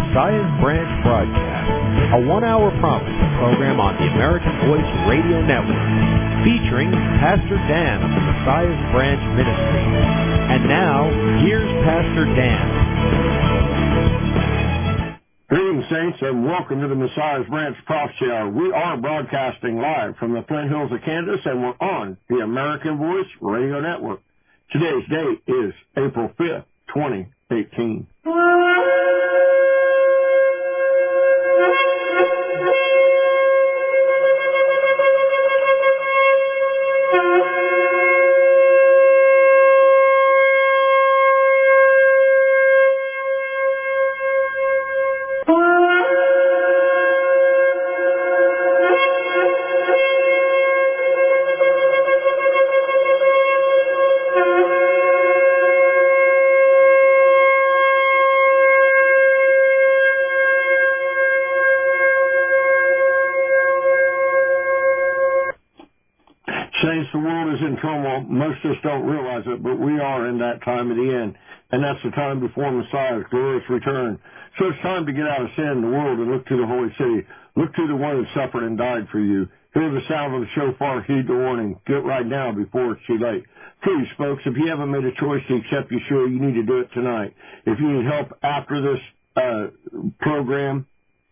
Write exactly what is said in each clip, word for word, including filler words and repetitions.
Messiah's Branch broadcast, a one-hour prophecy program on the American Voice Radio Network, featuring Pastor Dan of the Messiah's Branch Ministry. And now, here's Pastor Dan. Greetings, saints, and welcome to the Messiah's Branch Prophecy Hour. We are broadcasting live from the Flint Hills of Kansas, and we're on the American Voice Radio Network. Today's date is April fifth, twenty eighteen. Saints, the world is in turmoil. Most of us don't realize it, but we are in that time of the end. And that's the time before Messiah's glorious return. So it's time to get out of sin in the world and look to the holy city. Look to the one who suffered and died for you. Hear the sound of the shofar, heed the warning. Get right now before it's too late. Please, folks, if you haven't made a choice to accept Yeshua, you need to do it tonight. If you need help after this uh, program,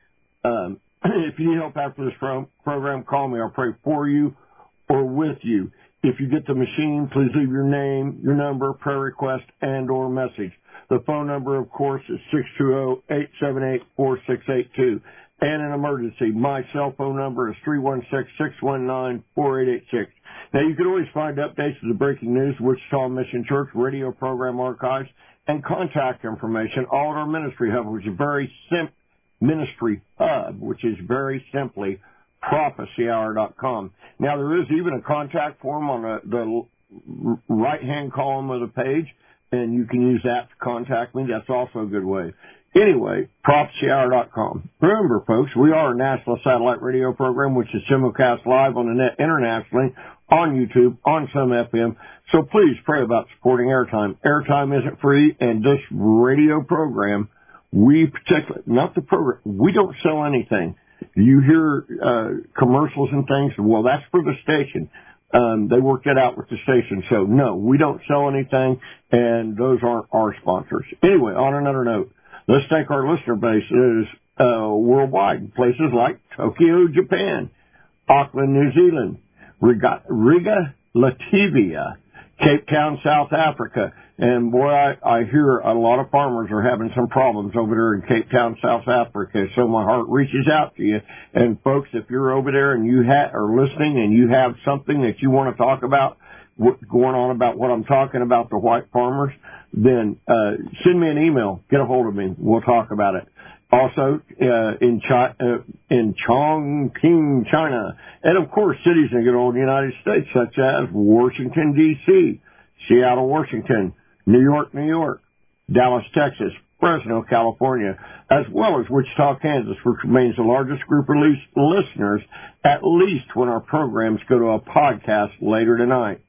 um, if you need help after this pro- program, call me. I'll pray for you or with you. If you get the machine, please leave your name, your number, prayer request, and or message. The phone number, of course, is six two zero, eight seven eight, four six eight two. And an emergency, my cell phone number is three one six, six one nine, four eight eight six. Now, you can always find updates of the breaking news, Wichita Mission Church radio program archives, and contact information, all at our ministry hub, which is very simple, ministry hub, which is very simply prophecy hour dot com. Now, there is even a contact form on the, the right-hand column of the page, and you can use that to contact me. That's also a good way. Anyway, prophecy hour dot com. Remember, folks, we are a national satellite radio program, which is simulcast live on the net internationally, on YouTube, on some F M. So please pray about supporting airtime. Airtime isn't free, and this radio program, we particularly, not the program, we don't sell anything. You hear uh, commercials and things, well, that's for the station. Um, they work that out with the station. So, no, we don't sell anything, and those aren't our sponsors. Anyway, on another note, let's thank our listener base. It is uh, worldwide. Places like Tokyo, Japan, Auckland, New Zealand, Riga, Riga Latvia, Cape Town, South Africa. And, boy, I, I hear a lot of farmers are having some problems over there in Cape Town, South Africa. So my heart reaches out to you. And, folks, if you're over there and you ha- are listening and you have something that you want to talk about, what's going on about what I'm talking about, the white farmers, then uh, send me an email. Get a hold of me. We'll talk about it. Also, uh, in Chi- uh, in Chongqing, China, and, of course, cities in the good old United States, such as Washington, D C, Seattle, Washington, New York, New York, Dallas, Texas, Fresno, California, as well as Wichita, Kansas, which remains the largest group of listeners, at least when our programs go to a podcast later tonight.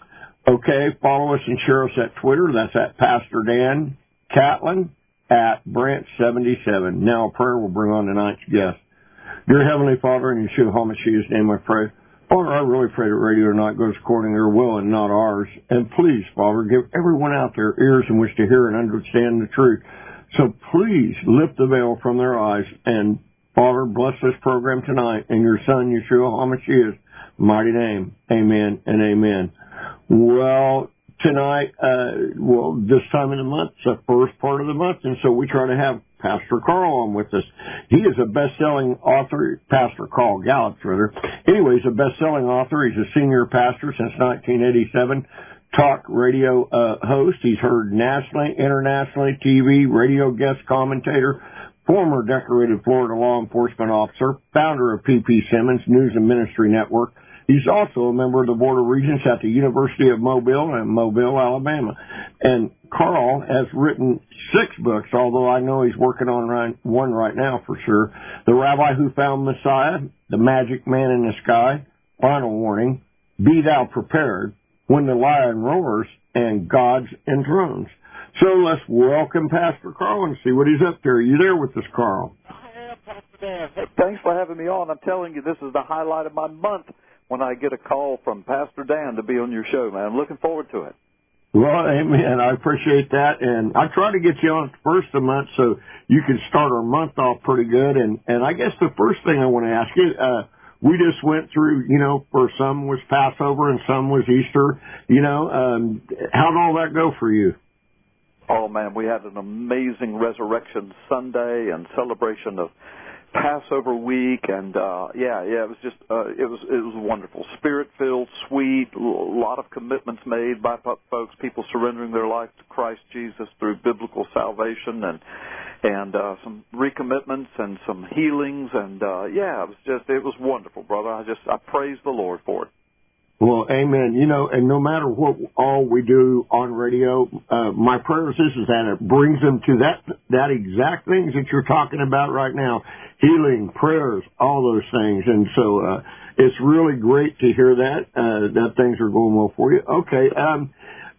Okay, follow us and share us at Twitter. That's at Pastor Dan Catlin at Branch seventy-seven. Now a prayer will bring on tonight's guest. Dear Heavenly Father, in Yeshua HaMashiach's name I pray. Father, I really pray that radio tonight goes according to your will and not ours. And please, Father, give everyone out there ears in which to hear and understand the truth. So please lift the veil from their eyes. And, Father, bless this program tonight in your Son, Yeshua HaMashiach's mighty name. Amen and amen. Well, tonight, uh, well, this time of the month, it's the first part of the month, and so we try to have Pastor Carl on with us. He is a best-selling author, Pastor Carl Gallup, rather. Anyway, he's a best-selling author. He's a senior pastor since nineteen eighty-seven, talk radio uh, host. He's heard nationally, internationally, T V, radio guest commentator, former decorated Florida law enforcement officer, founder of P P Simmons News and Ministry Network. He's also a member of the Board of Regents at the University of Mobile in Mobile, Alabama. And Carl has written six books, although I know he's working on one right now for sure. The Rabbi Who Found Messiah, The Magic Man in the Sky, Final Warning, Be Thou Prepared, When the Lion Roars, and God's Enthrones. So let's welcome Pastor Carl and see what he's up to. Are you there with us, Carl? I am, Pastor Dan. Hey, thanks for having me on. I'm telling you, this is the highlight of my month when I get a call from Pastor Dan to be on your show, man. I'm looking forward to it. Well, amen. I appreciate that. And I try to get you on the first of the month so you can start our month off pretty good. And, and I guess the first thing I want to ask you, uh, we just went through, you know, for some was Passover and some was Easter. You know, um, how'd all that go for you? Oh, man, we had an amazing Resurrection Sunday and celebration of Passover week, and uh, yeah, yeah, it was just uh, it was it was wonderful, spirit-filled, sweet, a lot of commitments made by folks, people surrendering their life to Christ Jesus through biblical salvation, and and uh, some recommitments and some healings, and uh, yeah, it was just it was wonderful, brother. I just I praise the Lord for it. Well, amen. You know, and no matter what all we do on radio, uh, my prayer is this, is that it brings them to that, that exact things that you're talking about right now. Healing, prayers, all those things. And so, uh, it's really great to hear that, uh, that things are going well for you. Okay. Um,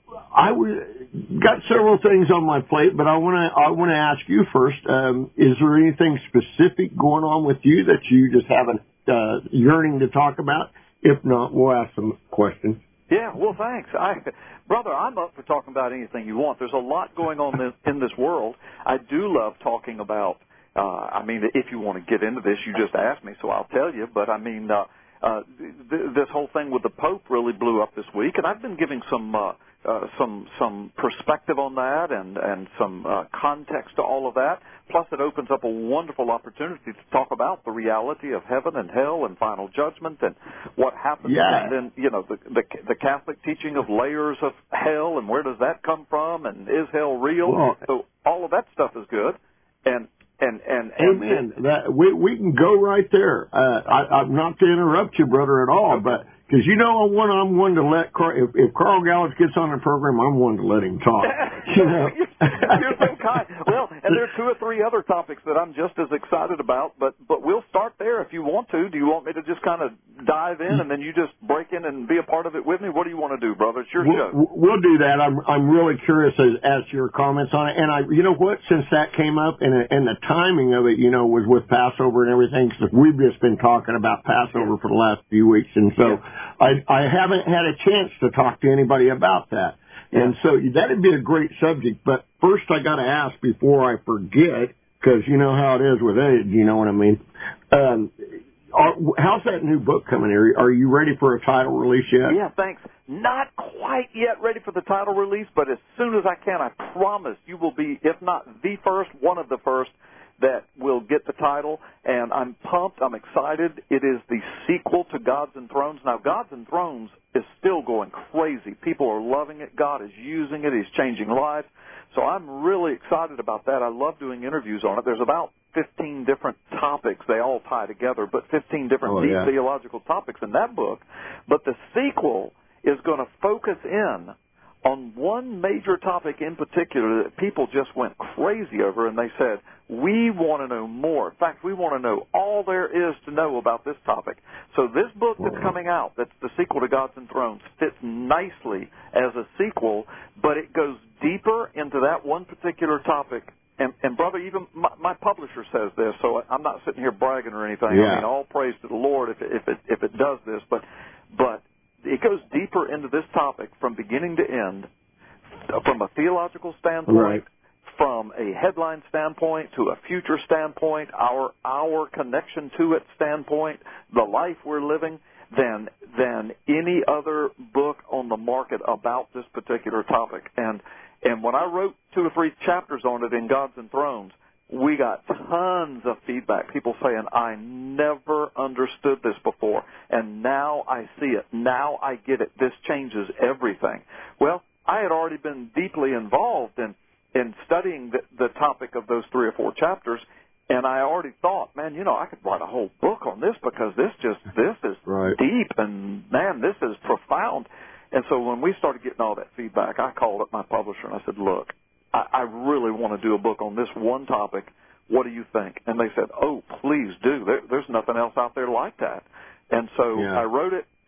I w- got several things on my plate, but I want to, I want to ask you first, um, is there anything specific going on with you that you just haven't, uh, yearning to talk about? If not, we'll ask some questions. Yeah, well, thanks. I, brother, I'm up for talking about anything you want. There's a lot going on this, in this world. I do love talking about, uh, I mean, if you want to get into this, you just asked me, so I'll tell you. But, I mean, uh, uh, th- this whole thing with the Pope really blew up this week, and I've been giving some uh, uh, some some perspective on that and, and some uh, context to all of that. Plus, it opens up a wonderful opportunity to talk about the reality of heaven and hell and final judgment and what happens. Yeah. And then, you know, the, the the Catholic teaching of layers of hell and where does that come from and is hell real? Well, so all of that stuff is good. And and and, and amen. That we we can go right there. Uh, I, I'm not to interrupt you, brother, at all, but. Because you know, one I'm one to let Carl, if, if Carl Gallage gets on the program, I'm one to let him talk. You know, you're so kind. Well, and there are two or three other topics that I'm just as excited about, but but we'll start there if you want to. Do you want me to just kind of dive in and then you just break in and be a part of it with me? What do you want to do, brother? It's your we'll, show. We'll do that. I'm I'm really curious as, as to your comments on it. And I, you know what? Since that came up and and the timing of it, you know, was with Passover and everything. Because we've just been talking about Passover for the last few weeks, and so. Yeah. I, I haven't had a chance to talk to anybody about that. Yeah. And so that'd be a great subject. But first I got to ask before I forget, because you know how it is with age, you know what I mean? Um, are, how's that new book coming here? Are you ready for a title release yet? Yeah, thanks. Not quite yet ready for the title release, but as soon as I can, I promise you will be, if not the first, one of the first that will get the title, and I'm pumped, I'm excited. It is the sequel to Gods and Thrones. Now, Gods and Thrones is still going crazy. People are loving it. God is using it. He's changing lives. So I'm really excited about that. I love doing interviews on it. There's about fifteen different topics. They all tie together, but fifteen different oh, deep yeah. theological topics in that book. But the sequel is going to focus in on one major topic in particular that people just went crazy over, and they said, we want to know more. In fact, we want to know all there is to know about this topic. So this book that's coming out, that's the sequel to Gods and Thrones, fits nicely as a sequel, but it goes deeper into that one particular topic. And, and brother, even my, my publisher says this, so I'm not sitting here bragging or anything. Yeah. I mean, all praise to the Lord if it, if it, if it does this, but but it goes deeper into this topic from beginning to end, from a theological standpoint, right. from a headline standpoint to a future standpoint, our our connection to it standpoint, the life we're living, than than any other book on the market about this particular topic. And and when I wrote two or three chapters on it in Gods and Thrones, we got tons of feedback, people saying, I never understood this before, and now I see it. Now I get it. This changes everything. Well, I had already been deeply involved in, in studying the, the topic of those three or four chapters, and I already thought, man, you know, I could write a whole book on this because this just, this is right. deep, and, man, this is profound. And so when we started getting all that feedback, I called up my publisher, and I said, look, I, I really want to do a book on this one topic. What do you think? And they said, oh, please do. There, there's nothing else out there like that. And so yeah. I wrote it,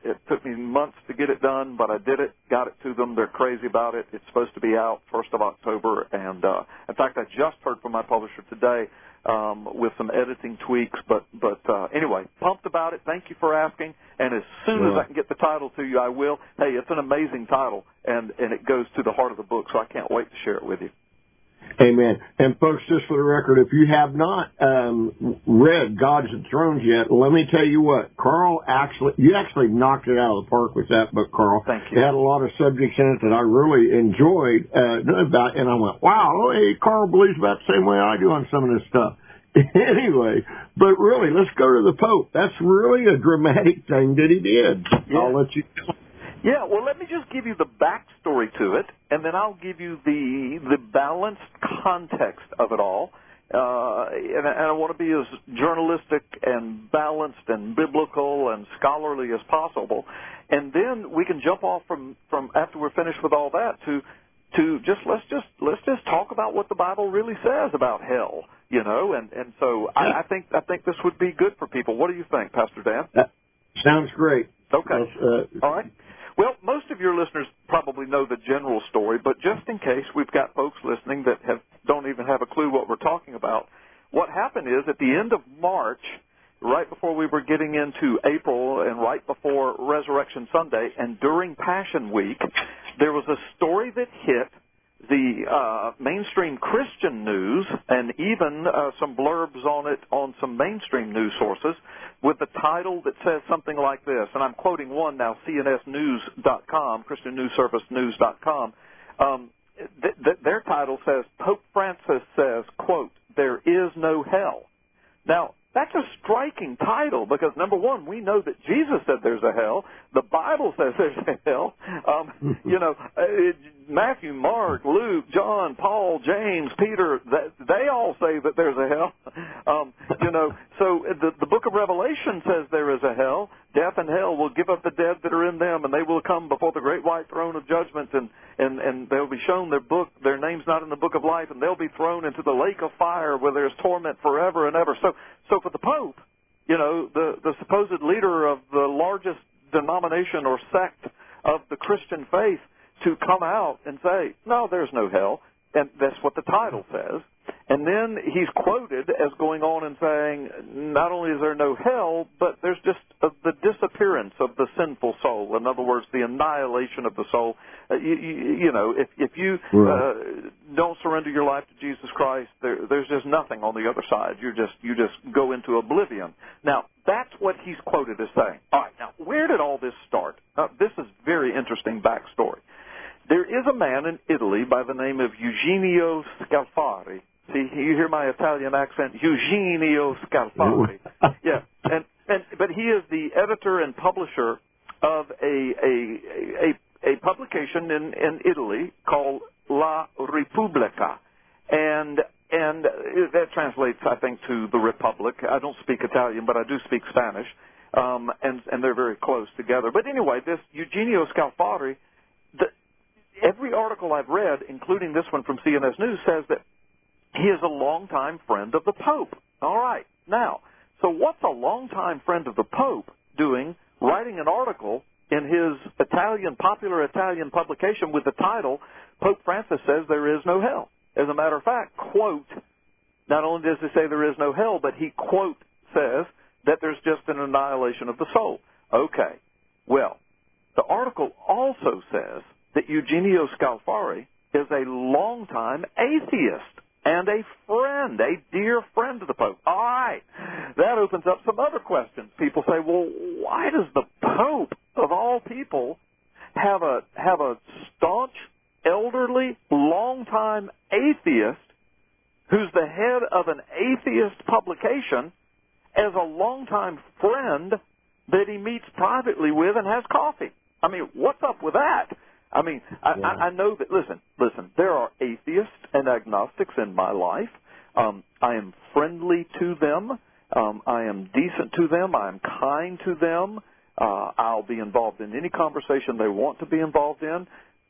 It took me months to get it done, but I did it, got it to them. They're crazy about it. It's supposed to be out first of October. And, uh, in fact, I just heard from my publisher today um, with some editing tweaks. But, but uh, anyway, pumped about it. Thank you for asking. And as soon yeah. as I can get the title to you, I will. Hey, it's an amazing title, and, and it goes to the heart of the book, so I can't wait to share it with you. Amen. And folks, just for the record, if you have not um, read Gods and Thrones yet, let me tell you what, Carl actually, you actually knocked it out of the park with that book, Carl. Thank you. It had a lot of subjects in it that I really enjoyed uh, about, and I went, wow, hey, Carl believes about the same way I do on some of this stuff. Anyway, but really, let's go to the Pope. That's really a dramatic thing that he did. Yeah. I'll let you know. Yeah, well, let me just give you the backstory to it, and then I'll give you the the balanced context of it all. Uh, and, and I want to be as journalistic and balanced and biblical and scholarly as possible. And then we can jump off from, from after we're finished with all that to to just let's just let's just talk about what the Bible really says about hell, you know. And and so I, I think I think this would be good for people. What do you think, Pastor Dan? That sounds great. Okay. Uh, all right. Well, most of your listeners probably know the general story, but just in case we've got folks listening that have, don't even have a clue what we're talking about, what happened is at the end of March, right before we were getting into April and right before Resurrection Sunday and during Passion Week, there was a story that hit the uh, mainstream Christian news and even uh, some blurbs on it on some mainstream news sources with the title that says something like this, and I'm quoting one now, C N S news dot com, Christian News Service news dot com. Um, th- th- their title says, Pope Francis says, quote, there is no hell. Now, that's a striking title because, number one, we know that Jesus said there's a hell. The Bible says there's a hell. Um, you know, it, Matthew, Mark, Luke, John, Paul, James, Peter, they, they all say that there's a hell. Um, you know, so the, the book of Revelation says there is a hell. Death and hell will give up the dead that are in them, and they will come before the great white throne of judgment, and, and, and they'll be shown their book, their name's not in the book of life, and they'll be thrown into the lake of fire where there's torment forever and ever. So, so for the Pope, you know, the, the supposed leader of the largest denomination or sect of the Christian faith, to come out and say, no, there's no hell, and that's what the title says. And then he's quoted as going on and saying, not only is there no hell, but there's just a, the disappearance of the sinful soul. In other words, the annihilation of the soul. Uh, you, you, you know, if, if you uh, don't surrender your life to Jesus Christ, there, there's just nothing on the other side. You're just you just go into oblivion. Now, that's what he's quoted as saying. All right, now, where did all this start? Uh, this is very interesting backstory. There is a man in Italy by the name of Eugenio Scalfari. See, you hear my Italian accent, Eugenio Scalfari. Yeah, and, and but he is the editor and publisher of a a a, a publication in, in Italy called La Repubblica, and and that translates, I think, to the Republic. I don't speak Italian, but I do speak Spanish, um, and and they're very close together. But anyway, this Eugenio Scalfari, the, every article I've read, including this one from C N S News, says that he is a longtime friend of the Pope. All right. Now, so what's a longtime friend of the Pope doing writing an article in his Italian, popular Italian publication with the title, Pope Francis says there is no hell? As a matter of fact, quote, not only does he say there is no hell, but he, quote, says that there's just an annihilation of the soul. Okay. Well, the article also says that Eugenio Scalfari is a longtime atheist and a friend, a dear friend of the Pope. All right. That opens up some other questions. People say, well, why does the Pope, of all people, have a have a staunch, elderly, longtime atheist who's the head of an atheist publication as a longtime friend that he meets privately with and has coffee? I mean, what's up with that? I mean, I, yeah. I, I know that, listen, listen, there are atheists and agnostics in my life. Um, I am friendly to them. Um, I am decent to them. I am kind to them. Uh, I'll be involved in any conversation they want to be involved in.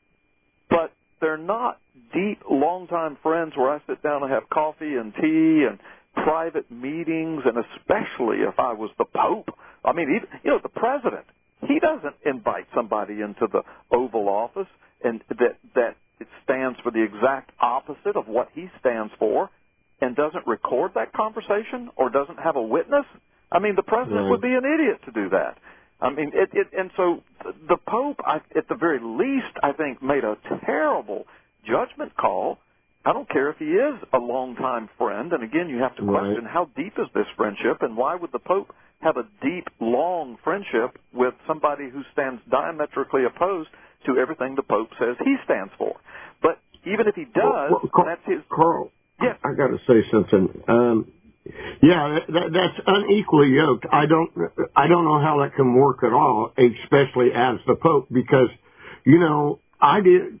But they're not deep, long-time friends where I sit down and have coffee and tea and private meetings, and especially if I was the Pope. I mean, even, you know, the president. He doesn't invite somebody into the Oval Office and that that it stands for the exact opposite of what he stands for and doesn't record that conversation or doesn't have a witness. I mean, the president right. would be an idiot to do that. I mean, it, it and so the Pope, I, at the very least, I think, made a terrible judgment call. I don't care if he is a longtime friend, and again, you have to question right. how deep is this friendship, and why would the Pope have a deep, long friendship with somebody who stands diametrically opposed to everything the Pope says he stands for? But even if he does, well, well, Carl, that's his. Carl, yes. I got to say something. Um, yeah, that, that, that's unequally yoked. I don't, I don't know how that can work at all, especially as the Pope, because, you know, I did.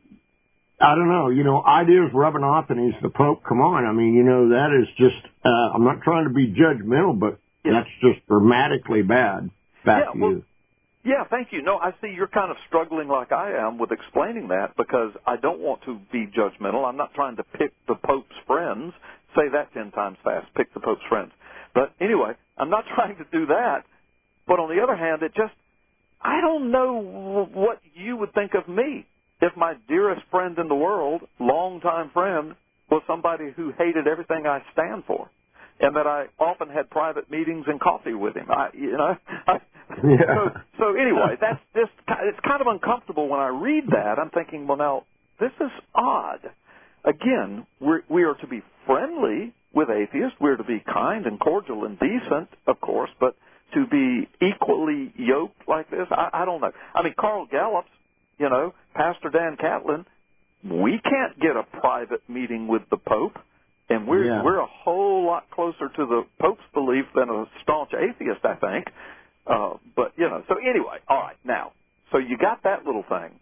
I don't know, you know, ideas rubbing off and he's the Pope. Come on. I mean, you know, that is just, uh, I'm not trying to be judgmental, but yeah. that's just dramatically bad. Back yeah, to well, you. Yeah, thank you. No, I see you're kind of struggling like I am with explaining that because I don't want to be judgmental. I'm not trying to pick the Pope's friends. Say that ten times fast, pick the Pope's friends. But anyway, I'm not trying to do that. But on the other hand, it just, I don't know what you would think of me if my dearest friend in the world, longtime friend, was somebody who hated everything I stand for, and that I often had private meetings and coffee with him. I, you know, I, yeah. so, so anyway, that's just it's kind of uncomfortable when I read that. I'm thinking, well, now this is odd. Again, we're, we are to be friendly with atheists. We're to be kind and cordial and decent, of course, but to be equally yoked like this, I, I don't know. I mean, Carl Gallup's. You know, Pastor Dan Catlin, we can't get a private meeting with the Pope, and we're yeah. we're a whole lot closer to the Pope's belief than a staunch atheist, I think. Uh, but, you know, so anyway, all right, now, so you got that little thing.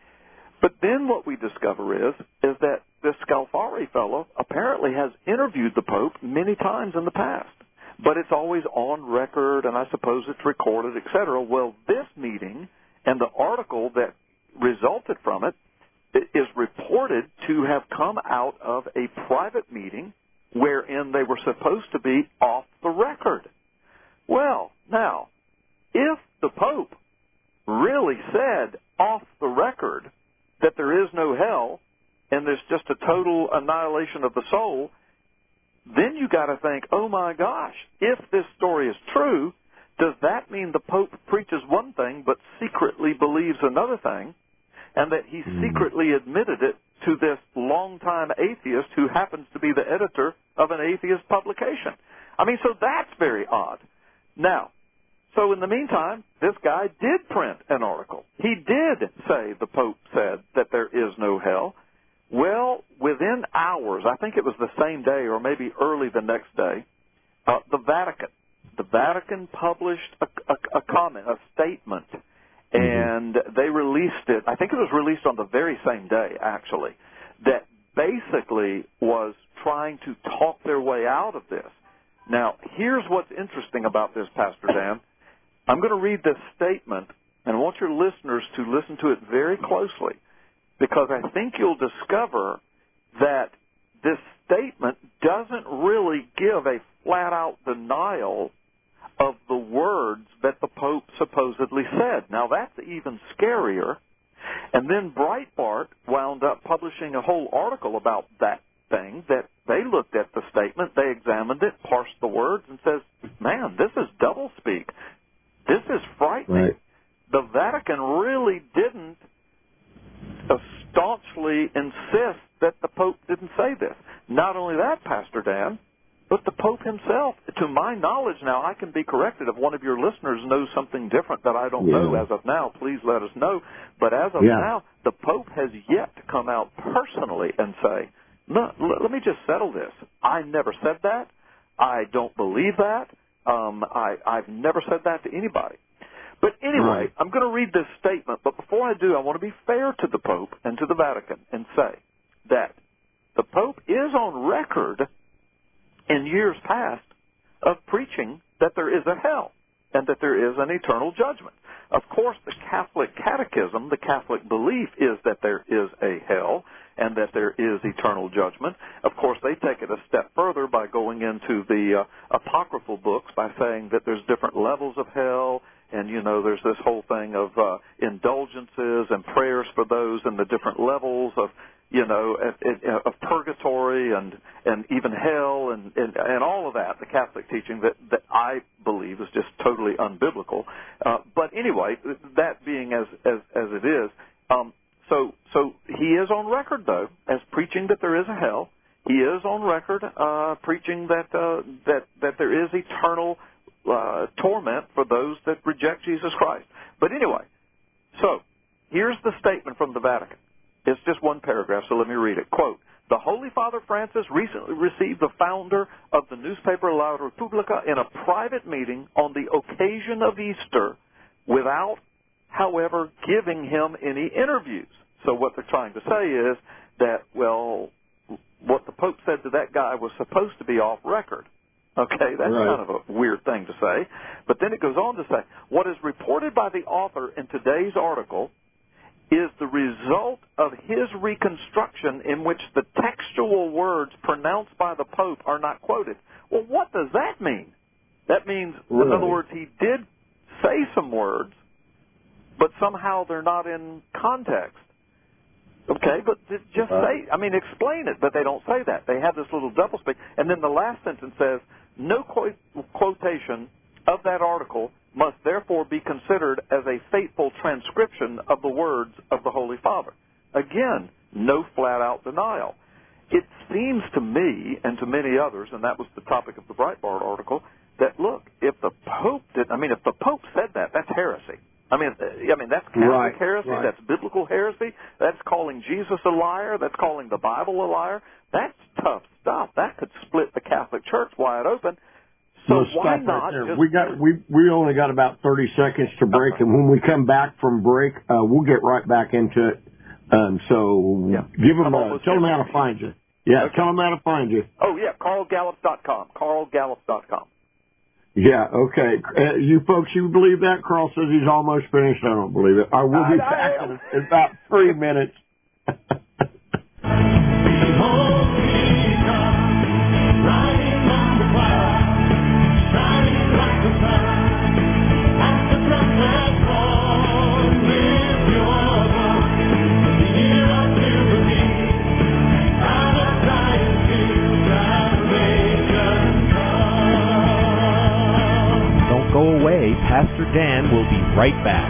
But then what we discover is, is that this Scalfari fellow apparently has interviewed the Pope many times in the past, but it's always on record, and I suppose it's recorded, et cetera. Well, this meeting and the article that resulted from it is reported to have come out of a private meeting wherein they were supposed to be off the record. Well, now, if the Pope really said off the record that there is no hell and there's just a total annihilation of the soul, then you got to think, oh my gosh, if this story is true, does that mean the Pope preaches one thing but secretly believes another thing, and that he mm. secretly admitted it to this longtime atheist who happens to be the editor of an atheist publication? I mean, so that's very odd. Now, so in the meantime, this guy did print an article. He did say the Pope said that there is no hell. Well, within hours, I think it was the same day or maybe early the next day, uh, the Vatican, the Vatican published a, a, a comment, a statement, and they released it. I think it was released on the very same day, actually, that basically was trying to talk their way out of this. Now, here's what's interesting about this, Pastor Dan. I'm going to read this statement, and I want your listeners to listen to it very closely, because I think you'll discover that this statement doesn't really give a flat-out denial of the words that the Pope supposedly said. Now, that's even scarier. And then Breitbart wound up publishing a whole article about that thing, that they looked at the statement, they examined it, parsed the words, and says, man, this is doublespeak. This is frightening. Right. The Vatican really didn't uh, staunchly insist that the Pope didn't say this. Not only that, Pastor Dan, but the Pope himself, to my knowledge now, I can be corrected if one of your listeners knows something different that I don't yeah. know as of now. Please let us know. But as of yeah. now, the Pope has yet to come out personally and say, no, let me just settle this. I never said that. I don't believe that. Um, I, I've never said that to anybody. But anyway, right. I'm going to read this statement. But before I do, I want to be fair to the Pope and to the Vatican and say that the Pope is on record in years past of preaching that there is a hell and that there is an eternal judgment. Of course, the Catholic catechism, the Catholic belief is that there is a hell and that there is eternal judgment. Of course, they take it a step further by going into the uh, apocryphal books by saying that there's different levels of hell and you know, there's this whole thing of uh, indulgences and prayers for those and the different levels of, you know, of purgatory and and even hell and, and and all of that, the Catholic teaching that that I believe is just totally unbiblical. Uh, but anyway, that being as as as it is, um, so so he is on record though as preaching that there is a hell. He is on record uh, preaching that uh, that that there is eternal uh, torment for those that reject Jesus Christ. But anyway, so here's the statement from the Vatican. It's just one paragraph, so let me read it. Quote, "The Holy Father Francis recently received the founder of the newspaper La Repubblica in a private meeting on the occasion of Easter without, however, giving him any interviews." So what they're trying to say is that, well, what the Pope said to that guy was supposed to be off record. Okay, that's right. kind of a weird thing to say. But then it goes on to say, what is reported by the author in today's article is the result of his reconstruction in which the textual words pronounced by the Pope are not quoted. Well, what does that mean? That means, really? in other words, he did say some words, but somehow they're not in context. Okay, but just uh, say, I mean, explain it, but they don't say that. They have this little doublespeak. And then the last sentence says, no quote, quotation of that article must therefore be considered as a faithful transcription of the words of the Holy Father. Again, no flat-out denial. It seems to me and to many others, and that was the topic of the Breitbart article, that, look, if the Pope did, I mean, if the Pope said that, that's heresy. I mean, I mean that's Catholic right, heresy. right. That's biblical heresy. That's calling Jesus a liar. That's calling the Bible a liar. That's tough stuff. That could split the Catholic Church wide open. So Let's why stop not? right there. Just, we got we we only got about thirty seconds to break, and when we come back from break, uh, we'll get right back into it. Um, so yeah. give them, uh, tell them how to find you. Yeah, okay. Tell them how to find you. Oh yeah, Carl Gallups dot com. Carl Gallups dot com. Yeah, okay. Uh, you folks, you believe that? Carl says he's almost finished. I don't believe it. I will be I, back I, in, in about three minutes. Don't go away. Pastor Dan will be right back.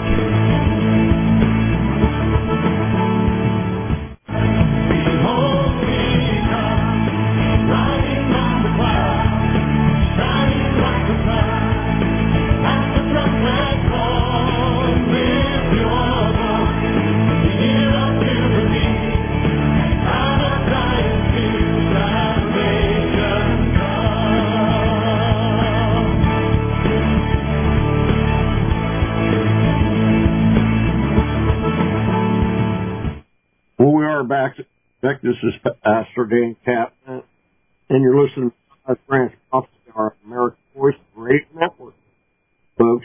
Back, back. This is Pastor Dan Cap, and you're listening to our Branch Prophecy, our American Voice Radio Network, folks.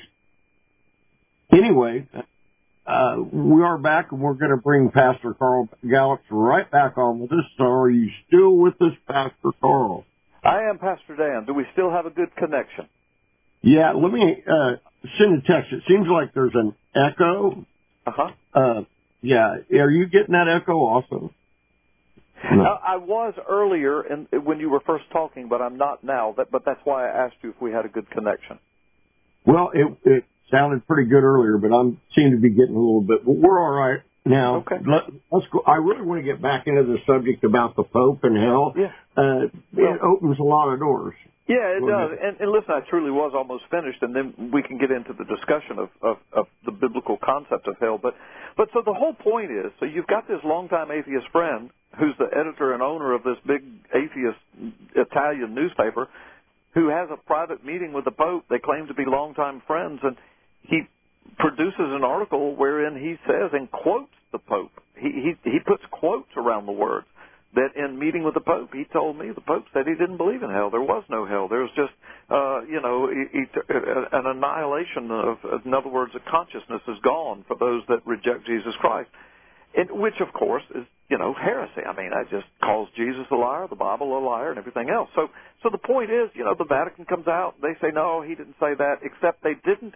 Anyway, uh, we are back, and we're going to bring Pastor Carl Gallups right back on with us. So are you still with us, Pastor Carl? I am, Pastor Dan. Do we still have a good connection? Yeah, let me uh, send a text. It seems like there's an echo. Uh-huh. Uh Yeah, are you getting that echo also? No. Uh, I was earlier in, when you were first talking, but I'm not now. That, but that's why I asked you if we had a good connection. Well, it, it sounded pretty good earlier, but I seem to be getting a little bit. But we're all right now. Okay. Let, let's go. I really want to get back into the subject about the Pope and hell. Yeah. Uh, well, it opens a lot of doors. Yeah, it does. And, and listen, I truly was almost finished, and then we can get into the discussion of, of, of the biblical concept of hell. But, but so the whole point is, so you've got this longtime atheist friend who's the editor and owner of this big atheist Italian newspaper who has a private meeting with the Pope. They claim to be longtime friends, and he produces an article wherein he says and quotes the Pope. He, he, he puts quotes around the words. That in meeting with the Pope, he told me the Pope said he didn't believe in hell. There was no hell. There was just, uh, you know, e- e- an annihilation of, in other words, a consciousness is gone for those that reject Jesus Christ, and which, of course, is, you know, heresy. I mean, I just calls Jesus a liar, the Bible a liar, and everything else. So, so the point is, you know, the Vatican comes out, they say, no, he didn't say that, except they didn't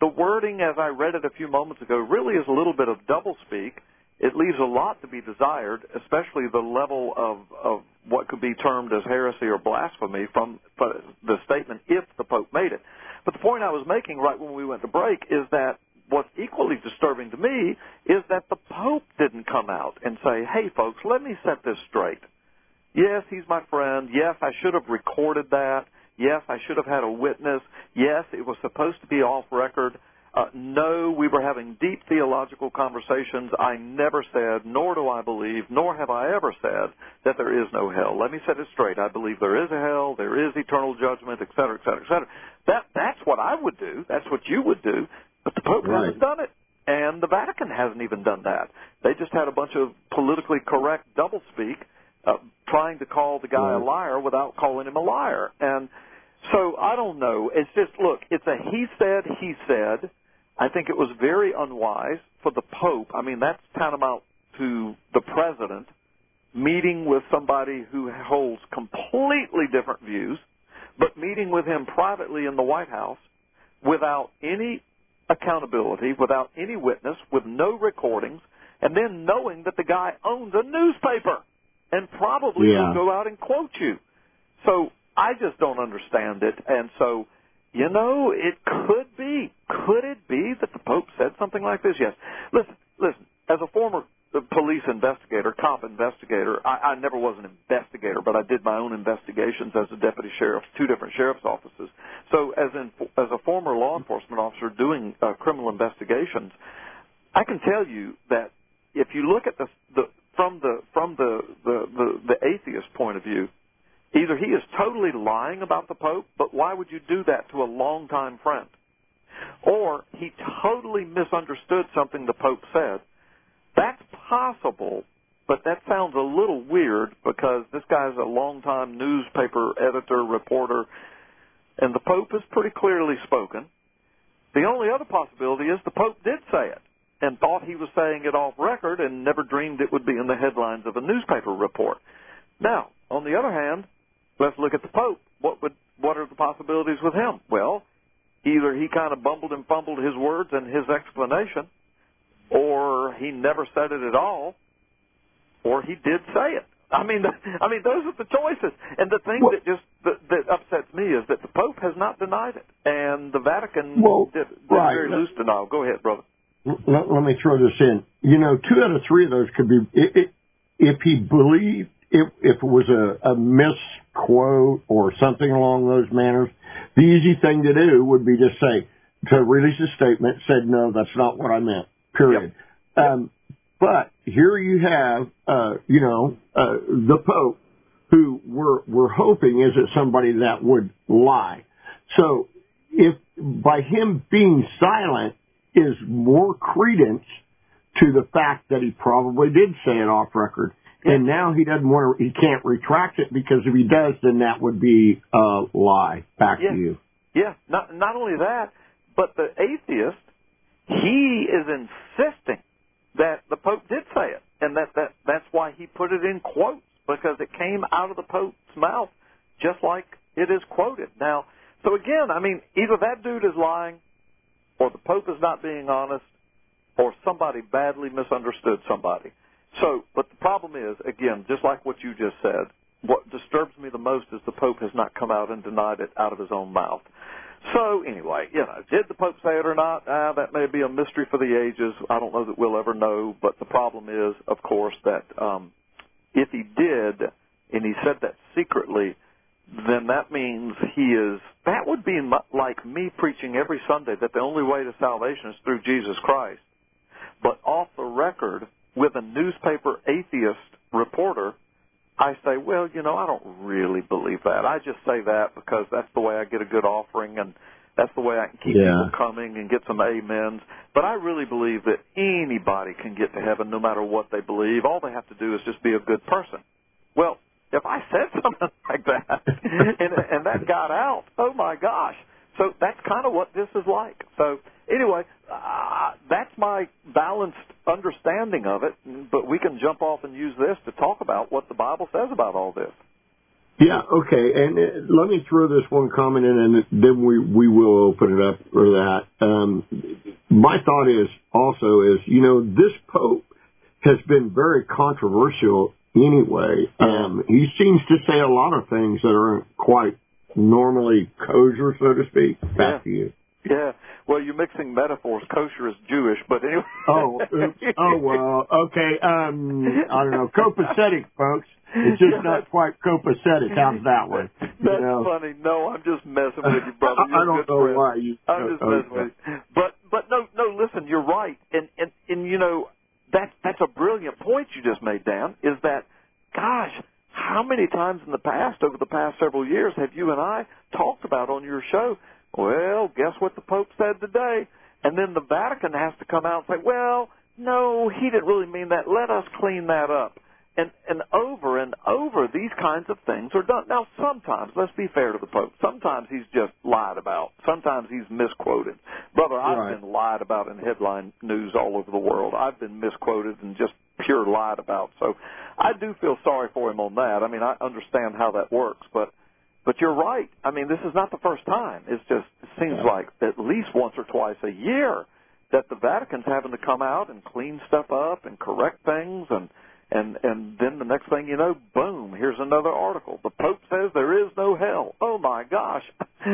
the wording, as I read it a few moments ago, really is a little bit of doublespeak. It leaves a lot to be desired, especially the level of, of what could be termed as heresy or blasphemy from the statement if the Pope made it. But the point I was making right when we went to break is that what's equally disturbing to me is that the Pope didn't come out and say, hey, folks, let me set this straight. Yes, he's my friend. Yes, I should have recorded that. Yes, I should have had a witness. Yes, it was supposed to be off record. Uh, no, we were having deep theological conversations. I never said, nor do I believe, nor have I ever said that there is no hell. Let me set it straight. I believe there is a hell, there is eternal judgment, et cetera, et cetera, et cetera. That, that's what I would do. That's what you would do. But the Pope right. hasn't done it, and the Vatican hasn't even done that. They just had a bunch of politically correct doublespeak uh, trying to call the guy right. a liar without calling him a liar. And so I don't know. It's just, look, it's a he said, he said. I think it was very unwise for the Pope. I mean, that's tantamount to the president meeting with somebody who holds completely different views, but meeting with him privately in the White House without any accountability, without any witness, with no recordings, and then knowing that the guy owns a newspaper and probably yeah. will go out and quote you. So I just don't understand it. And so, you know, it could be. Could it be that the Pope said something like this? Yes. Listen, listen, as a former police investigator, cop investigator, I, I never was an investigator, but I did my own investigations as a deputy sheriff, two different sheriff's offices. So as, in, as a former law enforcement officer doing uh, criminal investigations, I can tell you that if you look at the, the from the from the, the, the, the atheist point of view, either he is totally lying about the Pope, but why would you do that to a longtime friend? Or he totally misunderstood something the Pope said. That's possible, but that sounds a little weird because this guy's a longtime newspaper editor, reporter, and the Pope is pretty clearly spoken. The only other possibility is the Pope did say it and thought he was saying it off record and never dreamed it would be in the headlines of a newspaper report. Now, on the other hand, let's look at the Pope. What would what are the possibilities with him? Well, either he kind of bumbled and fumbled his words and his explanation, or he never said it at all, or he did say it. I mean, I mean, those are the choices. And the thing well, that just that, that upsets me is that the Pope has not denied it, and the Vatican well, did, did right. very loose denial. Go ahead, brother. Let, let me throw this in. You know, two out of three of those could be it, it, if he believed if if it was a, a misquote or something along those manners. The easy thing to do would be to say to release a statement, said no, that's not what I meant. Period. Yep. Um, but here you have, uh, you know, uh, the Pope, who we're we're hoping isn't somebody that would lie. So if by him being silent is more credence to the fact that he probably did say it off record, yep. and now he doesn't want to, he can't retract it because if he does, then that would be a lie. Back yeah. to you. Yeah. Not not only that, but the atheist. He is insisting that the Pope did say it, and that, that that's why he put it in quotes, because it came out of the Pope's mouth just like it is quoted. Now, so again, I mean, either that dude is lying, or the Pope is not being honest, or somebody badly misunderstood somebody. So, but the problem is, again, just like what you just said, what disturbs me the most is the Pope has not come out and denied it out of his own mouth. So anyway, you know, did the Pope say it or not? Uh, that may be a mystery for the ages. I don't know that we'll ever know. But the problem is, of course, that um, if he did, and he said that secretly, then that means he is, that would be like me preaching every Sunday that the only way to salvation is through Jesus Christ. But off the record, with a newspaper atheist reporter, I say, well, you know, I don't really believe that. I just say that because that's the way I get a good offering, and that's the way I can keep yeah. people coming and get some amens. But I really believe that anybody can get to heaven no matter what they believe. All they have to do is just be a good person. Well, if I said something like that and, and that got out, oh, my gosh. So that's kind of what this is like. So anyway, uh, that's my balanced understanding of it, but we can jump off and use this to talk about what the Bible says about all this. Yeah, okay. And uh, let me throw this one comment in, and then we, we will open it up for that. Um, my thought is also is, you know, this Pope has been very controversial anyway. Um, he seems to say a lot of things that aren't quite normally kosher, so to speak. Back yeah. to you. Yeah. Well, you're mixing metaphors. Kosher is Jewish, but anyway. Oh, oops. Oh, well, okay. Um, I don't know. Copacetic, folks. It's just yeah, not quite copacetic. How's that one? That's you know? funny. No, I'm just messing with you, brother. You're I don't a good know friend. why you. I'm just okay. messing with you. But but no no. Listen, you're right, and and and you know that's that's a brilliant point you just made, Dan. Is that, gosh, how many times in the past, over the past several years, have you and I talked about on your show? Well, guess what the Pope said today? And then the Vatican has to come out and say, well, no, he didn't really mean that. Let us clean that up. And and over and over, these kinds of things are done. Now, sometimes, let's be fair to the Pope, sometimes he's just lied about. Sometimes he's misquoted. Brother, I've right. been lied about in headline news all over the world. I've been misquoted and just pure lied about. So I do feel sorry for him on that. I mean, I understand how that works, but But you're right. I mean, this is not the first time. It's just, it seems like at least once or twice a year that the Vatican's having to come out and clean stuff up and correct things, and and and then the next thing you know, boom, here's another article. The Pope says there is no hell. Oh my gosh.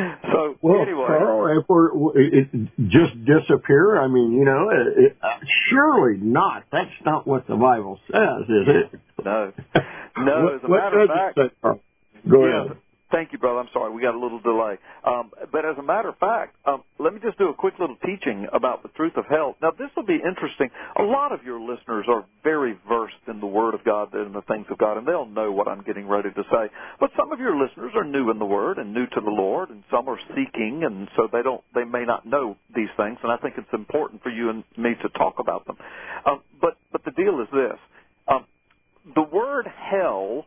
So well, anyway, Carl, if we're, it, it just disappear, I mean, you know, it, it, uh, surely not. That's not what the Bible says, is it? No, no. what, As a what matter of does fact, it say, Carl? Go yeah, ahead. Thank you, brother. I'm sorry. We got a little delay. Um, but as a matter of fact, um, let me just do a quick little teaching about the truth of hell. Now, this will be interesting. A lot of your listeners are very versed in the Word of God and the things of God, and they'll know what I'm getting ready to say. But some of your listeners are new in the Word and new to the Lord, and some are seeking, and so they don't, they may not know these things, and I think it's important for you and me to talk about them. Um, but, but the deal is this. Um, the word hell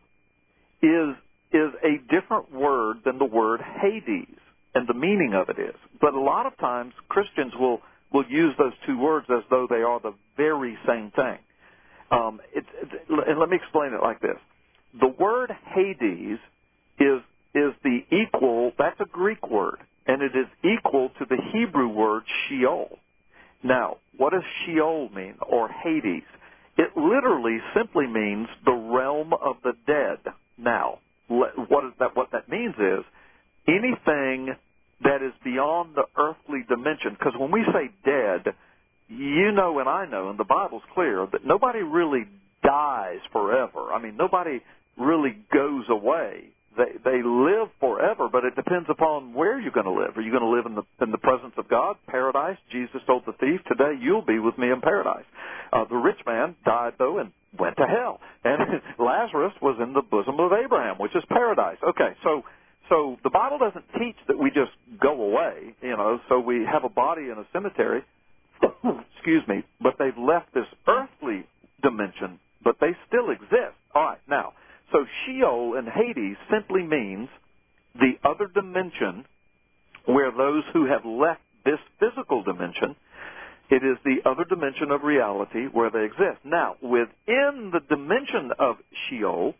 is is a different word than the word Hades, and the meaning of it is. But a lot of times Christians will, will use those two words as though they are the very same thing. Um, it, it, and let me explain it like this. The word Hades is, is the equal, that's a Greek word, and it is equal to the Hebrew word Sheol. Now, what does Sheol mean, or Hades? It literally simply means the realm of the dead. Now, What, is that, what that means is anything that is beyond the earthly dimension, because when we say dead, you know and I know, and the Bible's clear, that nobody really dies forever. I mean, nobody really goes away. They, they live forever, but it depends upon where you're going to live. Are you going to live in the, in the presence of God, paradise? Jesus told the thief, today you'll be with me in paradise. Uh, the rich man died, though, and went to hell. And Lazarus was in the bosom of Abraham, which is paradise. Okay, so so the Bible doesn't teach that we just go away, you know, so we have a body in a cemetery, excuse me, but they've left this earthly dimension, but they still exist. All right, now, so Sheol and Hades simply means the other dimension where those who have left this physical dimension, it is the other dimension of reality where they exist. Now, within the dimension of Sheol,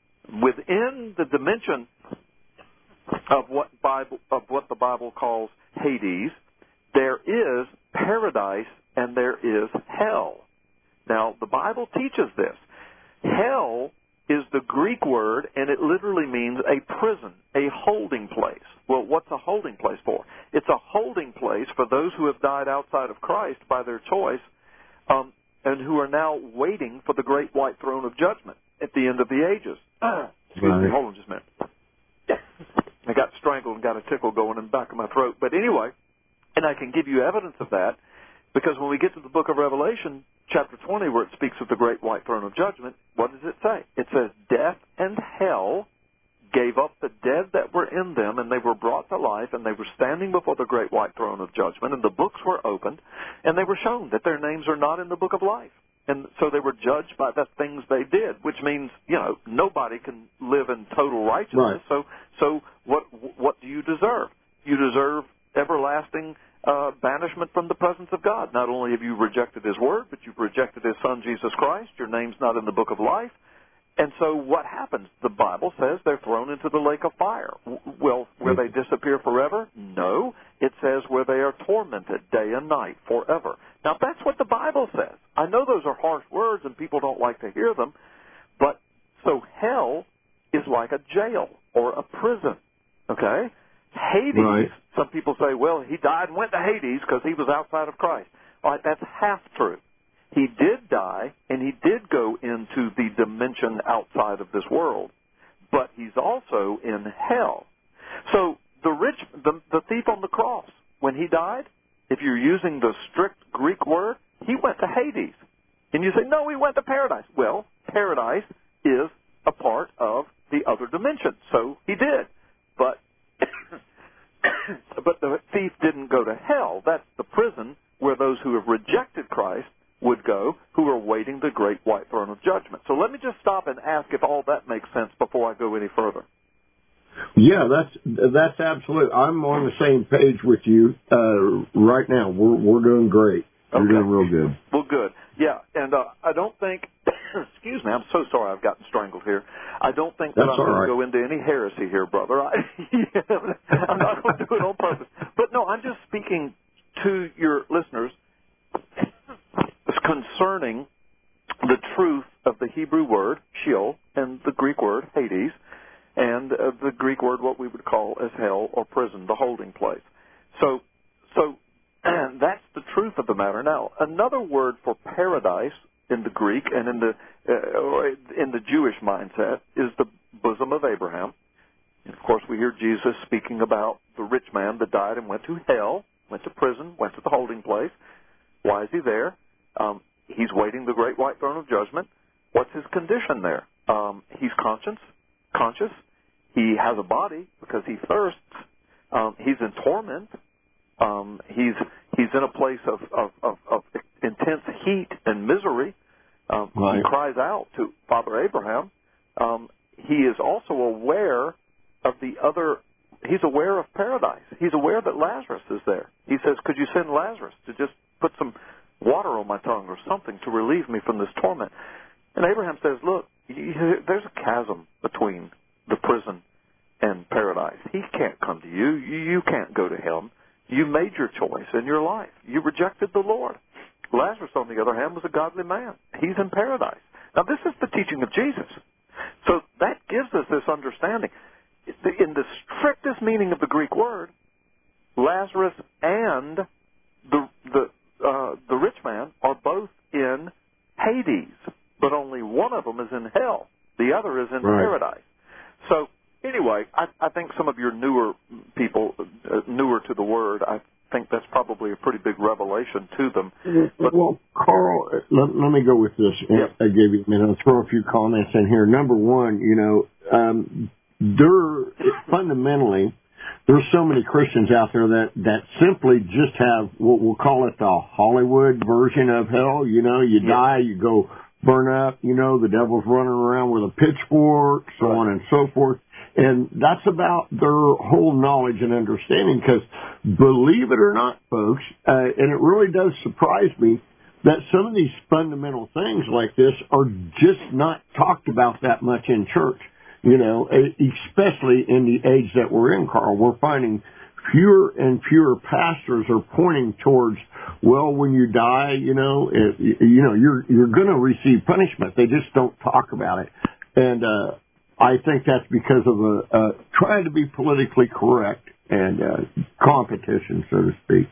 within the dimension of what Bible of what the Bible calls Hades, there is paradise and there is hell. Now, the Bible teaches this. Hell is the Greek word, and it literally means a prison, a holding place. Well, what's a holding place for? It's a holding place for those who have died outside of Christ by their choice, um, and who are now waiting for the great white throne of judgment at the end of the ages. Excuse right. me, hold on just a minute. I got strangled and got a tickle going in the back of my throat. But anyway, and I can give you evidence of that, because when we get to the book of Revelation, chapter twenty, where it speaks of the great white throne of judgment, what does it say? It says, death and hell gave up the dead that were in them, and they were brought to life, and they were standing before the great white throne of judgment, and the books were opened, and they were shown that their names are not in the book of life. And so they were judged by the things they did, which means, you know, nobody can live in total righteousness. Right. So so what what do you deserve? You deserve everlasting uh, banishment from the presence of God. Not only have you rejected His Word, but you've rejected His Son, Jesus Christ. Your name's not in the book of life. And so what happens? The Bible says they're thrown into the lake of fire. Well, where they disappear forever? No. It says where they are tormented day and night forever. Now, that's what the Bible says. I know those are harsh words and people don't like to hear them, but so hell is like a jail or a prison, okay? Hades, right. Some people say, well, he died and went to Hades because he was outside of Christ. All right, that's half true. He did die, and he did go into the dimension outside of this world, but he's also in hell. So the rich, the, the thief on the cross, when he died, if you're using the strict Greek word, he went to Hades. And you say, no, he went to paradise. Well, paradise is a part of the other dimension, so he did. But but the thief didn't go to hell. That's the prison where those who have rejected Christ would go, who are waiting the great white throne of judgment. So let me just stop and ask if all that makes sense before I go any further. Yeah, that's that's absolute. I'm on the same page with you uh, right now. We're we're doing great. We're okay. doing real good. Well, good. Yeah, and uh, I don't think. Excuse me. I'm so sorry. I've gotten strangled here. I don't think that that's I'm going right. to go into any heresy here, brother. I, I'm not going to do it on purpose. But no, I'm just speaking to your listeners concerning the truth of the Hebrew word Sheol and the Greek word Hades, and uh, the Greek word what we would call as hell or prison, the holding place. So, so and that's the truth of the matter. Now, another word for paradise in the Greek and in the uh, in the Jewish mindset is the bosom of Abraham. And of course, we hear Jesus speaking about the rich man that died and went to hell, went to prison, went to the holding place. Why is he there? Um, he's waiting the great white throne of judgment. What's his condition there? Um, he's conscious. Conscious. He has a body because he thirsts. Um, he's in torment. Um, he's he's in a place of, of, of, of intense heat and misery. Um, right. He cries out to Father Abraham. Um, he is also aware of the other. He's aware of paradise. He's aware that Lazarus is there. He says, "Could you send Lazarus to just put some water on my tongue or something to relieve me from this torment?" And Abraham says, look, there's a chasm between the prison and paradise. He can't come to you. You can't go to him. You made your choice in your life. You rejected the Lord. Lazarus, on the other hand, was a godly man. He's in paradise. Now, this is the teaching of Jesus. So that gives us this understanding. In the strictest meaning of the Greek word, Lazarus and the the Uh, the rich man are both in Hades, but only one of them is in hell. The other is in right. paradise. So anyway, I, I think some of your newer people, uh, newer to the word, I think that's probably a pretty big revelation to them. But, well, Carl, let, let me go with this. Yeah. I gave you a minute. I'll throw a few comments in here. Number one, you know, um, there fundamentally, there's so many Christians out there that, that simply just have what we'll call it the Hollywood version of hell. You know, you yeah. die, you go burn up, you know, the devil's running around with a pitchfork, so right. on and so forth. And that's about their whole knowledge and understanding because believe it or not, folks, uh, and it really does surprise me that some of these fundamental things like this are just not talked about that much in church. You know, especially in the age that we're in, Carl, we're finding fewer and fewer pastors are pointing towards, well, when you die, you know, it, you know, you're you're going to receive punishment. They just don't talk about it, and uh, I think that's because of a, uh, trying to be politically correct and uh, competition, so to speak.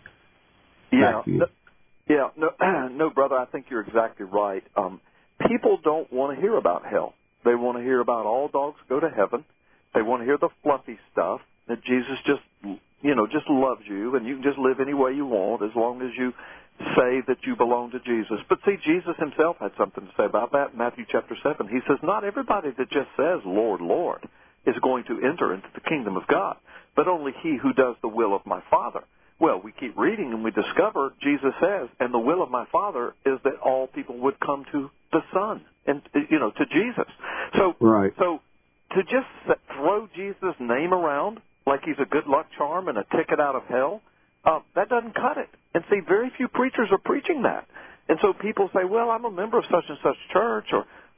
Yeah, no, yeah, no, no, brother, I think you're exactly right. Um, people don't want to hear about hell. They want to hear about all dogs go to heaven. They want to hear the fluffy stuff, that Jesus just, you know, just loves you, and you can just live any way you want as long as you say that you belong to Jesus. But see, Jesus himself had something to say about that in Matthew chapter seven. He says, not everybody that just says, Lord, Lord, is going to enter into the kingdom of God, but only he who does the will of my Father. Well, we keep reading and we discover, Jesus says, and the will of my Father is that all people would come to the Son and, you know, to Jesus. So, right. so to just throw Jesus' name around like he's a good luck charm and a ticket out of hell, uh, that doesn't cut it. And see, very few preachers are preaching that. And so people say, well, I'm a member of such and such church, or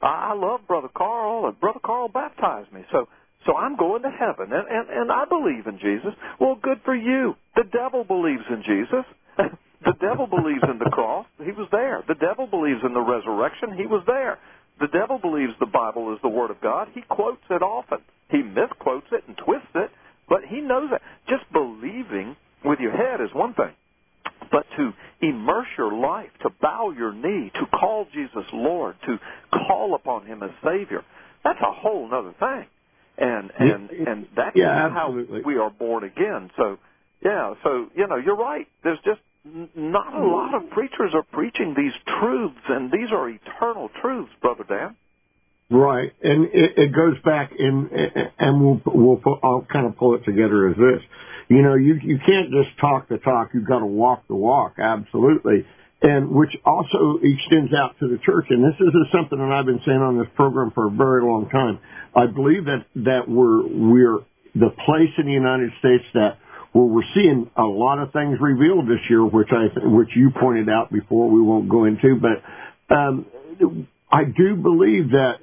I, I love Brother Carl, and Brother Carl baptized me. So so I'm going to heaven, and, and, and I believe in Jesus. Well, good for you. The devil believes in Jesus. The devil believes in the cross. He was there. The devil believes in the resurrection. He was there. The devil believes the Bible is the Word of God. He quotes it often. He misquotes it and twists it, but he knows it. Just believing with your head is one thing, but to immerse your life, to bow your knee, to call Jesus Lord, to call upon Him as Savior, that's a whole other thing. And and and that's yeah, how we are born again. So, yeah, so, you know, you're right. There's just not a lot of preachers are preaching these truths, and these are eternal truths, Brother Dan. Right, and it, it goes back, in, and we'll we'll put, I'll kind of pull it together as this. You know, you you can't just talk the talk; you've got to walk the walk. Absolutely, and which also extends out to the church. And this is something that I've been saying on this program for a very long time. I believe that that we're we're the place in the United States that where we're seeing a lot of things revealed this year, which I which you pointed out before. We won't go into, but um, I do believe that,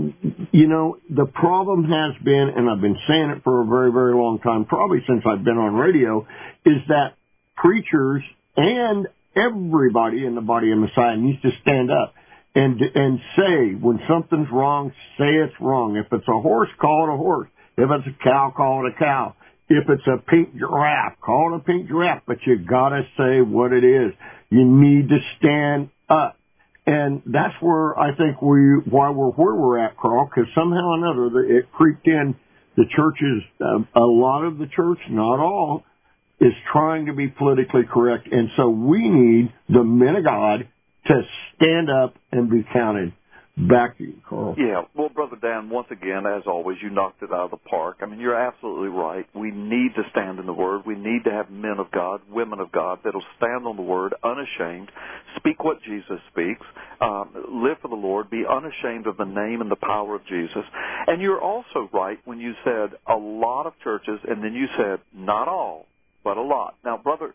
you know, the problem has been, and I've been saying it for a very, very long time, probably since I've been on radio, is that preachers and everybody in the body of Messiah needs to stand up and and say when something's wrong, say it's wrong. If it's a horse, call it a horse. If it's a cow, call it a cow. If it's a pink giraffe, call it a pink giraffe. But you gotta say what it is. You need to stand up. And that's where I think we, why we're where we're at, Carl, because somehow or another it creeped in. The churches, uh, a lot of the church, not all, is trying to be politically correct. And so we need the men of God to stand up and be counted. Back to you, Carl. Yeah, well, Brother Dan, once again, as always, you knocked it out of the park. I mean, you're absolutely right. We need to stand in the Word. We need to have men of God, women of God, that will stand on the Word unashamed, speak what Jesus speaks, um, live for the Lord, be unashamed of the name and the power of Jesus. And you're also right when you said a lot of churches, and then you said not all, but a lot. Now, Brother,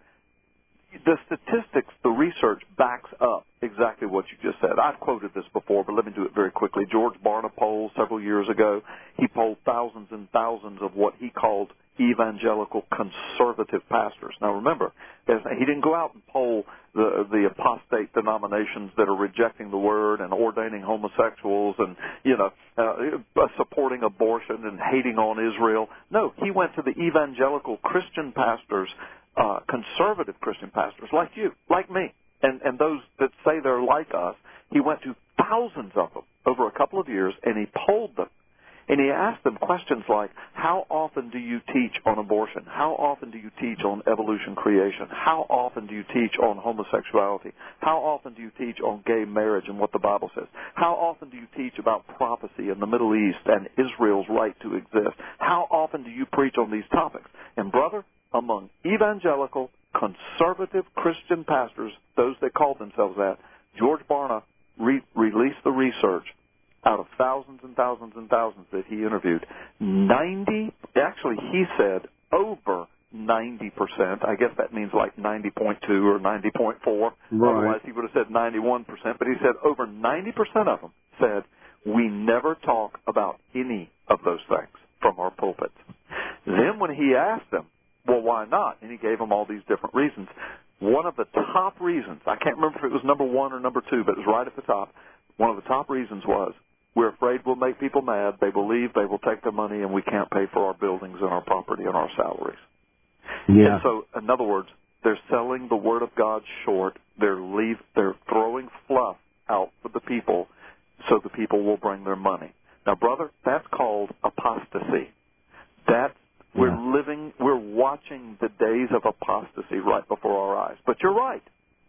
the statistics, the research backs up exactly what you just said. I've quoted this before, but let me do it very quickly. George Barna polled several years ago. He polled thousands and thousands of what he called evangelical conservative pastors. Now, remember, he didn't go out and poll the, the apostate denominations that are rejecting the word and ordaining homosexuals and, you know, uh, supporting abortion and hating on Israel. No, he went to the evangelical Christian pastors, Uh, conservative Christian pastors like you, like me, and, and those that say they're like us. He went to thousands of them over a couple of years, and he polled them. And he asked them questions like, how often do you teach on abortion? How often do you teach on evolution creation? How often do you teach on homosexuality? How often do you teach on gay marriage and what the Bible says? How often do you teach about prophecy in the Middle East and Israel's right to exist? How often do you preach on these topics? And, brother, among evangelical, conservative Christian pastors, those that call themselves that, George Barna re- released the research out of thousands and thousands and thousands that he interviewed. ninety, actually he said over ninety percent. I guess that means like ninety point two or ninety point four. Right. Otherwise he would have said ninety-one percent. But he said over ninety percent of them said, we never talk about any of those things from our pulpits. Then when he asked them, well, why not? And he gave them all these different reasons. One of the top reasons, I can't remember if it was number one or number two, but it was right at the top. One of the top reasons was, we're afraid we'll make people mad. They believe they will take their money, and we can't pay for our buildings and our property and our salaries. Yeah. And so, in other words, they're selling the Word of God short. They're leave, They're throwing fluff out for the people so the people will bring their money. Now, brother, that's called apostasy. That's We're yeah. living, we're watching the days of apostasy right before our eyes. But you're right.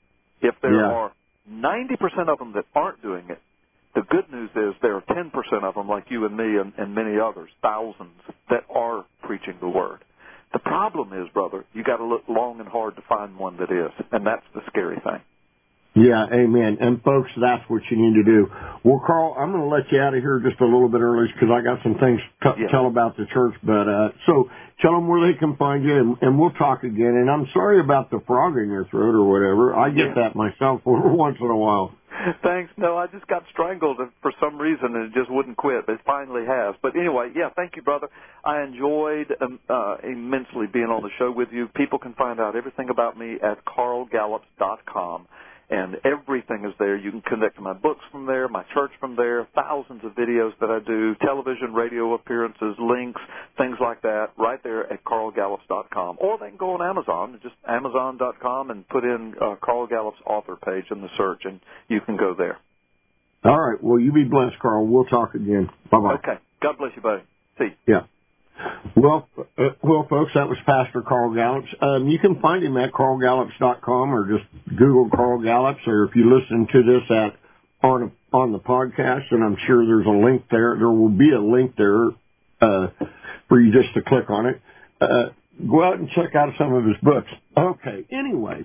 If there yeah. are ninety percent of them that aren't doing it, the good news is there are ten percent of them like you and me and, and many others, thousands, that are preaching the Word. The problem is, brother, you got to look long and hard to find one that is, and that's the scary thing. Yeah, amen. And, folks, that's what you need to do. Well, Carl, I'm going to let you out of here just a little bit early because I got some things to yeah. tell about the church. But uh, so tell them where they can find you, and, and we'll talk again. And I'm sorry about the frog in your throat or whatever. I get yeah. that myself once in a while. Thanks. No, I just got strangled for some reason, and it just wouldn't quit. It finally has. But anyway, yeah, thank you, brother. I enjoyed um, uh, immensely being on the show with you. People can find out everything about me at carl gallups dot com, and everything is there. You can connect to my books from there, my church from there, thousands of videos that I do, television, radio appearances, links, things like that, right there at carl gallups dot com. Or they can go on Amazon, just amazon dot com, and put in uh, Carl Gallup's author page in the search, and you can go there. All right. Well, you be blessed, Carl. We'll talk again. Bye-bye. Okay. God bless you, buddy. See you. Yeah. Well, uh, well, folks, that was Pastor Carl Gallups. Um, you can find him at carl gallups dot com, or just Google Carl Gallups, or if you listen to this at on on the podcast, and I'm sure there's a link there. There will be a link there uh, for you just to click on it. Uh, go out and check out some of his books. Okay. Anyway,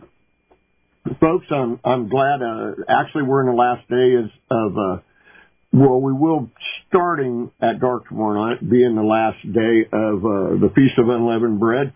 folks, I'm I'm glad. Uh, actually, we're in the last days of. Uh, Well, we will, starting at dark tomorrow night, be in the last day of uh, the Feast of Unleavened Bread.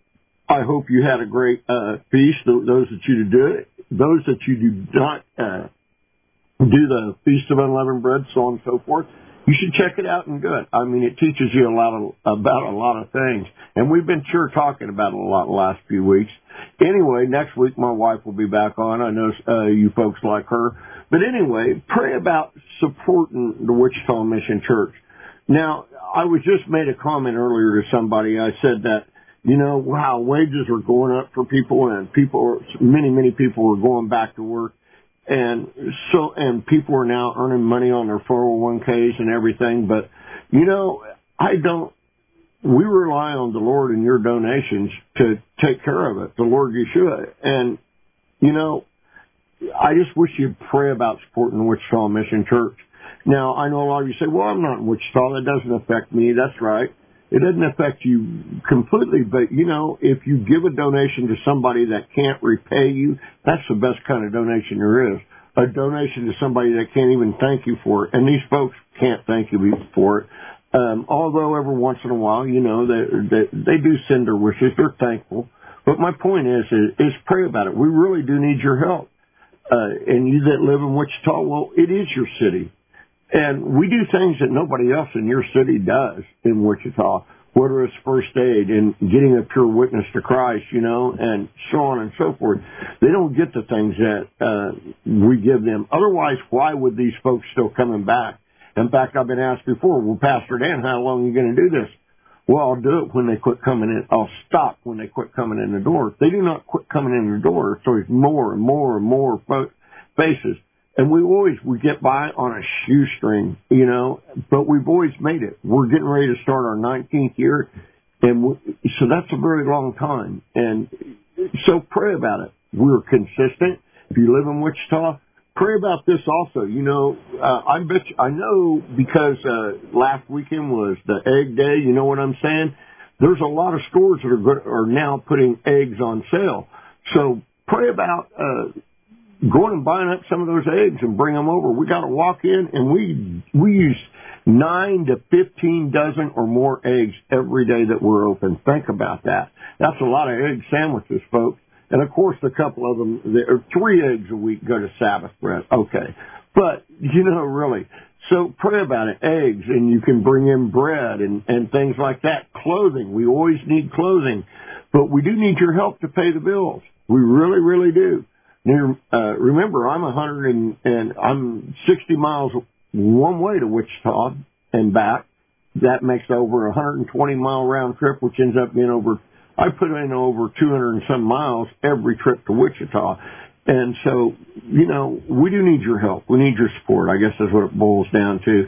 I hope you had a great uh, feast, those that you do it. Those that you do not uh, do the Feast of Unleavened Bread, so on and so forth, you should check it out and do it. I mean, it teaches you a lot of, about a lot of things. And we've been sure talking about it a lot the last few weeks. Anyway, next week my wife will be back on. I know uh, you folks like her. But anyway, pray about supporting the Wichita Mission Church. Now, I was just made a comment earlier to somebody. I said that, you know, wow, wages are going up for people, and people, many, many people are going back to work. And so, and people are now earning money on their four oh one k's and everything. But, you know, I don't, we rely on the Lord and your donations to take care of it, the Lord Yeshua. And, you know, I just wish you'd pray about supporting the Wichita Mission Church. Now, I know a lot of you say, well, I'm not in Wichita. That doesn't affect me. That's right. It doesn't affect you completely, but, you know, if you give a donation to somebody that can't repay you, that's the best kind of donation there is. A donation to somebody that can't even thank you for it. And these folks can't thank you for it. Um, although every once in a while, you know, they, they, they do send their wishes. They're thankful. But my point is, is, is pray about it. We really do need your help. Uh, and you that live in Wichita, well, it is your city. And we do things that nobody else in your city does in Wichita, whether it's first aid and getting a pure witness to Christ, you know, and so on and so forth. They don't get the things that uh, we give them. Otherwise, why would these folks still coming back? In fact, I've been asked before, well, Pastor Dan, how long are you going to do this? Well, I'll do it when they quit coming in. I'll stop when they quit coming in the door. They do not quit coming in the door. So it's more and more and more faces. And we always, we get by on a shoestring, you know, but we've always made it. We're getting ready to start our nineteenth year. And we, so that's a very long time. And so pray about it. We're consistent. If you live in Wichita, pray about this also. You know, uh, I bet you, I know because uh, last weekend was the egg day. You know what I'm saying? There's a lot of stores that are go- are now putting eggs on sale. So pray about uh, going and buying up some of those eggs and bring them over. We got to walk in and we we use nine to fifteen dozen or more eggs every day that we're open. Think about that. That's a lot of egg sandwiches, folks. And, of course, a couple of them, there are three eggs a week go to Sabbath bread. Okay. But, you know, really, so pray about it. Eggs, and you can bring in bread and, and things like that. Clothing. We always need clothing. But we do need your help to pay the bills. We really, really do. Now, uh, remember, I'm a hundred and, and I'm sixty miles one way to Wichita and back. That makes over a one hundred twenty mile round trip, which ends up being over, I put in over two hundred and some miles every trip to Wichita. And so, you know, we do need your help. We need your support. I guess that's what it boils down to.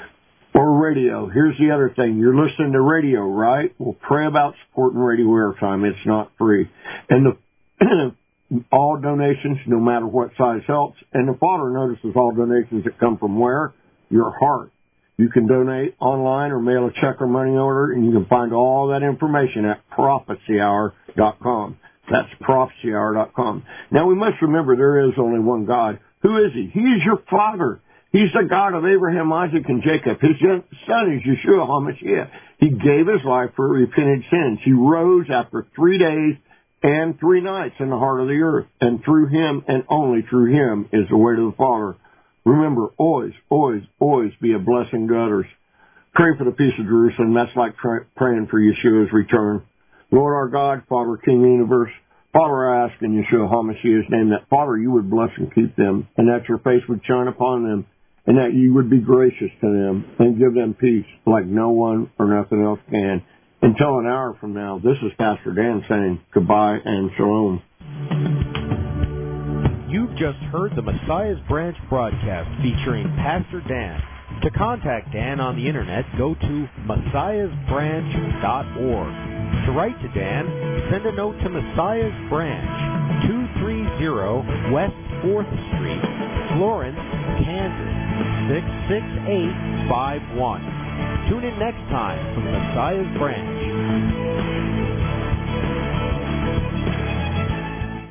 Or radio. Here's the other thing. You're listening to radio, right? Well, pray about supporting Radio Airtime. It's not free. And the all donations, no matter what size, helps. And the Father notices all donations that come from where? Your heart. You can donate online or mail a check or money order, and you can find all that information at prophecy hour dot com. That's prophecy hour dot com. Now, we must remember there is only one God. Who is He? He is your Father. He's the God of Abraham, Isaac, and Jacob. His son is Yeshua HaMashiach. He gave His life for repented sins. He rose after three days and three nights in the heart of the earth. And through him and only through him is the way to the Father. Remember, always, always, always be a blessing to others. Pray for the peace of Jerusalem. That's like tra- praying for Yeshua's return. Lord our God, Father, King of the universe, Father, I ask in Yeshua HaMashiach's name that, Father, you would bless and keep them, and that your face would shine upon them, and that you would be gracious to them and give them peace like no one or nothing else can. Until an hour from now, this is Pastor Dan saying goodbye and shalom. You've just heard the Messiah's Branch broadcast featuring Pastor Dan. To contact Dan on the internet, go to messiahs branch dot org. To write to Dan, send a note to Messiah's Branch, two thirty West fourth Street, Florence, Kansas, six six eight five one. Tune in next time for the Messiah's Branch.